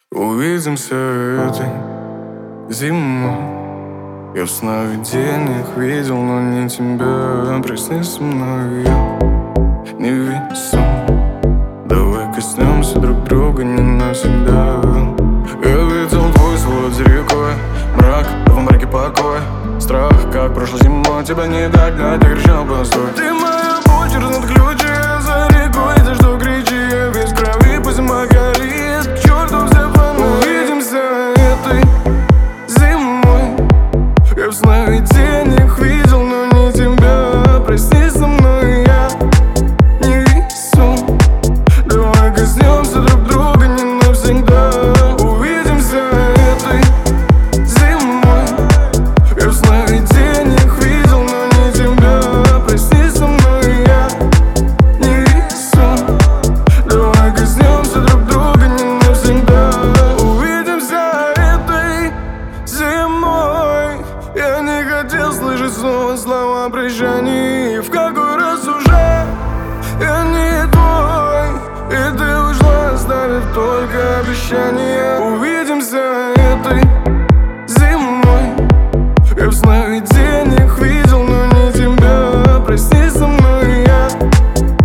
Увидимся этой зимой. Я в сновидениях видел, но не тебя. Приснись со мной, я невесом. Давай коснемся друг друга не навсегда. Я видел твой свод за рекой, мрак, в мраке покой. Страх, как прошлой зимой, тебя не догнать, я кричал постой. Ты моя боль, чернот ключи, я за рекой, за что кричи, я весь в крови, пусть зима горит, к черту все планы. Увидимся этой зимой. Я в сновидениях видел, но не тебя. Прости со мной, я не весу. Давай коснемся друг друга не навсегда. Увидимся этой зимой. Я в сновидениях видел, но не тебя. Прости со мной, я не весу. Давай коснемся друг друга не навсегда. Увидимся этой зимой. Я не хотел слышать снова слова прощания. В какой раз уже я не твой, и ты ушла, оставив только обещания. Увидимся этой зимой. Я в сновидениях видел, но не тебя. Прости со мной, я